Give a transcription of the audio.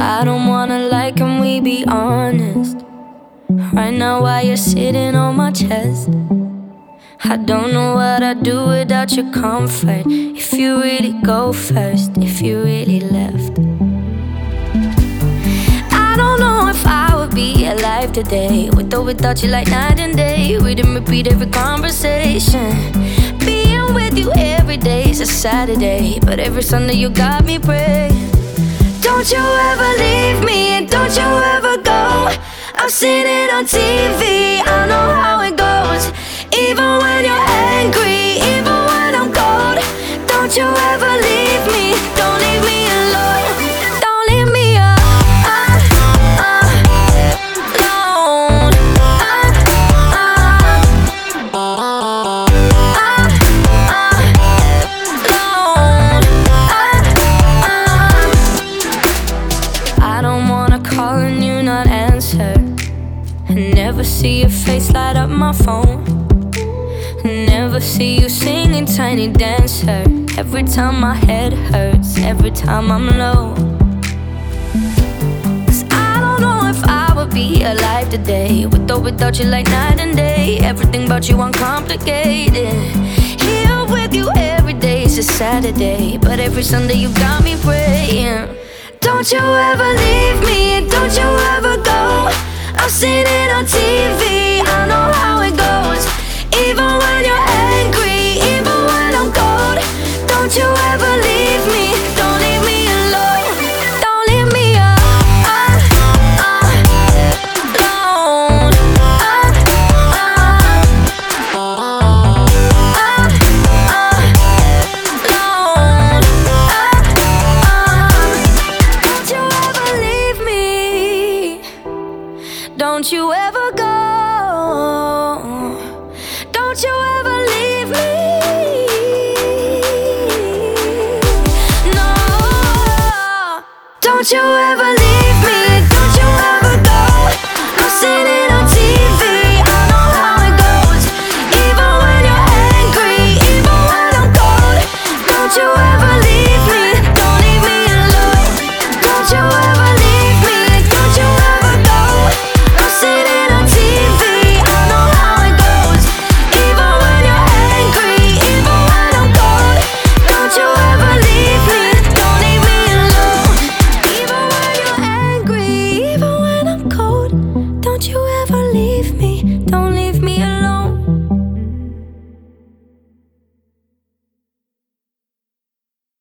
I don't wanna lie, can we be honest? Right now while you're sitting on my chest, I don't know what I'd do without your comfort. If you really go first, if you really left, I don't know if I would be alive today, with or without you, like night and day. We didn't repeat every conversation. Being with you every day is a Saturday, but every Sunday you got me praying. Don't you ever leave me, and don't you ever go. I've seen it on TV, I know how it goes. Even when you're angry, even when I'm cold, don't you ever leave me, don't leave me alone. Don't leave me alone. I don't wanna call and you not answer. I never see your face light up my phone. Never see you singing Tiny Dancer. Every time my head hurts, every time I'm low. 'Cause I don't know if I would be alive today, with or without you, like night and day. Everything about you uncomplicated. Here with you every day is a Saturday, but every Sunday you got me praying. Don't you ever leave me, don't you ever go. I've seen it on TV, I know how it goes. Even when you're angry, even when I'm cold, don't you ever leave me, don't leave me alone. Don't leave me alone. Don't you ever leave me, don't you ever go. Don't you ever leave me. No, don't you ever leave me.